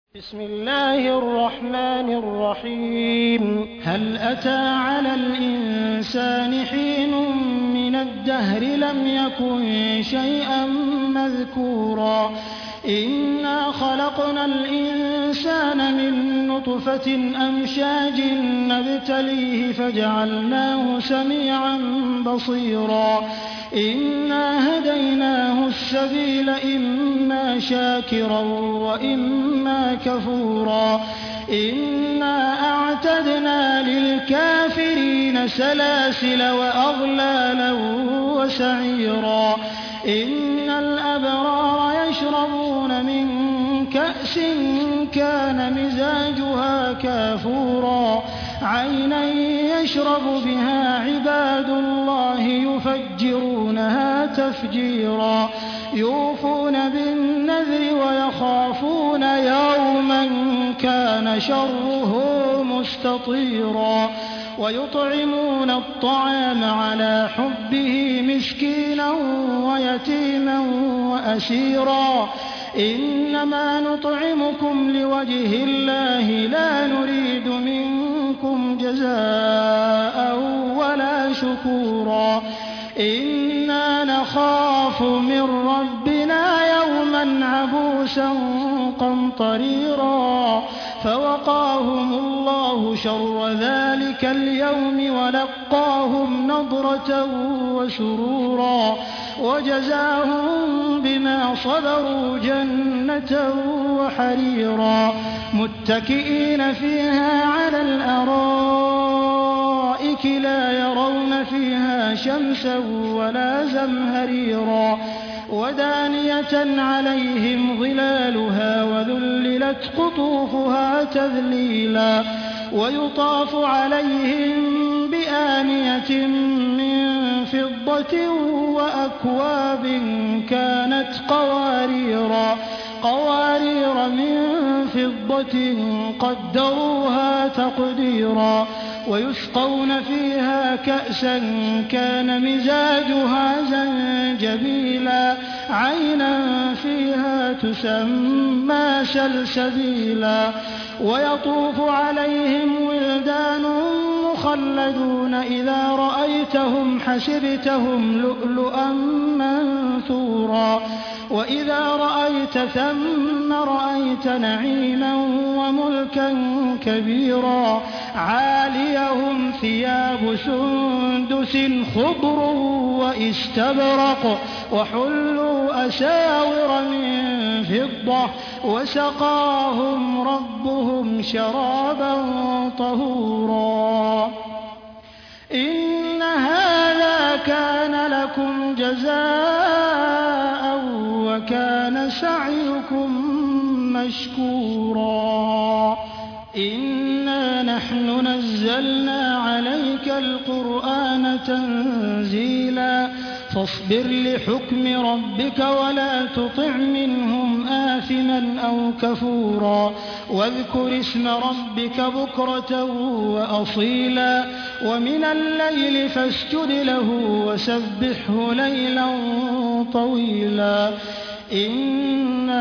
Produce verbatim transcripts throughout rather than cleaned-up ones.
بسم الله الرحمن الرحيم هل أتى على الإنسان حين من الدهر لم يكن شيئا مذكورا إنا خلقنا الإنسان من نطفة أمشاج نبتليه فجعلناه سميعا بصيرا إنا هديناه السبيل إما شاكرا وإما كفورا إنا أعتدنا للكافرين سلاسل وأغلالا وسعيرا إن الأبرار يشربون من كأس كان مزاجها كافورا عينا يشرب بها عباد الله يفجرونها تفجيرا يوفون بالنذر ويخافون يوما كان شره مستطيرا ويطعمون الطعام على حبه مسكينا ويتيما وأسيرا إنما نطعمكم لوجه الله لا نريد منكم جزاء ولا شكورا إنا نخاف من ربنا يوما عبوسا قمطريرا فوقاهم الله شر ذلك اليوم ولقاهم نضرة وسرورا وجزاهم بما صبروا جنة وحريرا متكئين فيها على الأرائك لا يرون فيها شمسا ولا زمهريرا ودانية عليهم ظلالها وذللت قطوفها تذليلا ويطاف عليهم بآنية من فضة وأكواب كانت قواريرا قوارير من فضة قدروها تقديرا ويسقون فيها كأسا كان مزاجها زنجبيلا عينا فيها تسمى سلسبيلا ويطوف عليهم ولدان مخلدون إذا رأيتهم حسبتهم لؤلؤا منثورا وإذا رأيت ثم رأيت نعيما وملكا كبيرا عاليهم ثياب سندس خضر واستبرق وحلوا أساور من فضة وسقاهم ربهم شرابا طهورا إن هذا كان لكم جزاء وكان سعيكم مشكورا إنا نحن نزلنا عليك القرآن تنزيلا فاصبر لحكم ربك ولا تطع منهم آثما أو كفورا واذكر اسم ربك بكرة وأصيلا ومن الليل فاسجد له وسبحه ليلا طويلا إن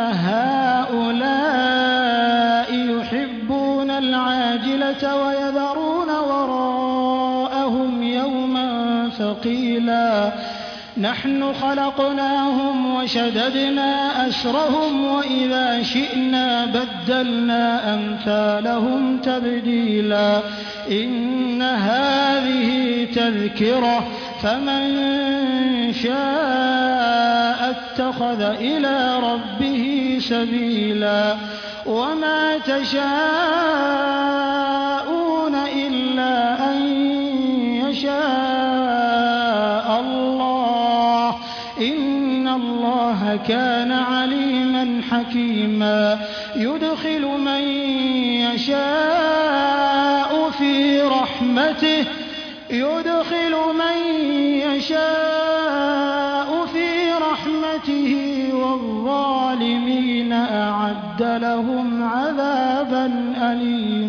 هؤلاء يحبون العاجلة ويذرون وراءهم يوما ثقيلا نحن خلقناهم وشددنا أسرهم وإذا شئنا بدلنا أمثالهم تبديلا إن هذه تذكرة فمن شاء اتخذ إلى ربه سبيلا وما تشاءون إلا أن يشاء الله إن الله كان عليما حكيما يدخل من يشاء في رحمته يدخل من يشاء في رحمته والظالمين أعد لهم عذابا أليما